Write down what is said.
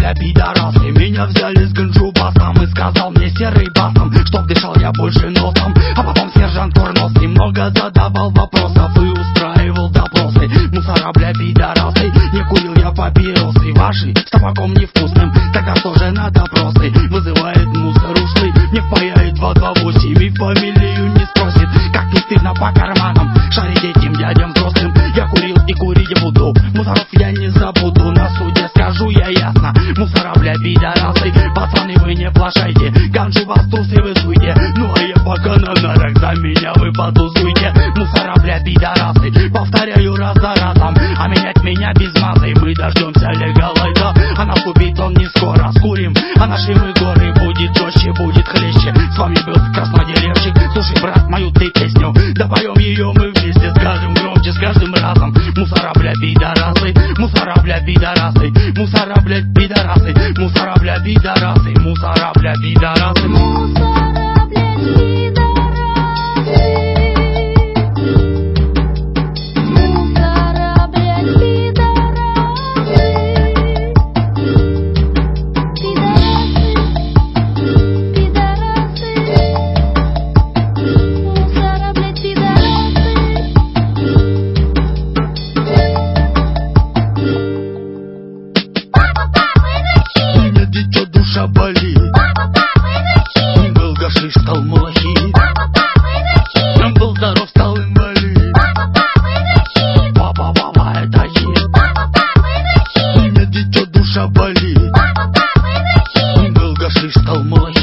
бля, пидорасы. Меня взяли с ганджубасом и сказал мне серый басом, чтоб дышал я больше носом. А потом сержант курносый много задавал вопросов и устраивал допросы. Мусора, бля, пидорасы. Не курил я папиросы ваши, с табаком невкусным. Тогда тоже на допросы вызывает мусор ушлый. Мне впаяет 228 и фамилию не спросит. Как не стыдно по карманам шарить этим дядям взрослым. Я курил и курить буду, мусоров я не забуду. На суде скажу я ясно: мусора, бля, пидорасы. Пацаны, вы не плашайте, ганджу вас трусы вы суйте. Ну а я пока на нарах, за меня вы потусуйте. Мусора, бля, пидорасы, повторяю раз за разом. А менять меня без мазы мы дождемся легалайза. А наступит он не скоро, скурим, а наши мы горы. Будет жестче, будет хлеще. С вами был краснодеревщик. Слушай, брат, мою ты песню, да поем ее мы вместе. Скажем громче с каждым разом: мусора, бля, пидорасы. Мусора, бля, пидорасы. Мусора, бля, пидорасы. Мусора, бля, пидорасы. Мусора, бля, пидорасы. Душа болит, был гашиш, стал малахит. Был здоров, стал инвалид. Папа, папа, это хит. У меня дитё, душа болит, был гашиш, стал малахит.